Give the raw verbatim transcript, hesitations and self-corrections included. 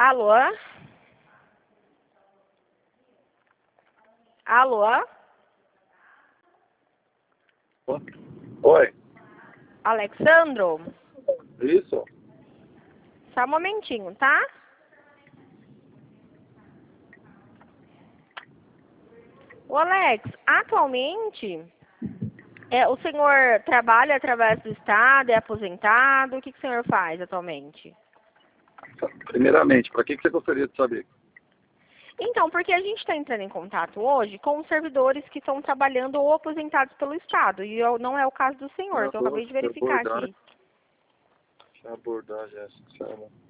Alô? Alô? Oi. Alexandro? Isso? Só um momentinho, tá? Ô Alex, atualmente, é, o senhor trabalha através do Estado, é aposentado? O que, que o senhor faz atualmente? Primeiramente, para que que você gostaria de saber? Então, porque a gente está entrando em contato hoje com os servidores que estão trabalhando ou aposentados pelo Estado. E eu, não é o caso do senhor, que eu acabei de verificar abordar, aqui. abordagem essa,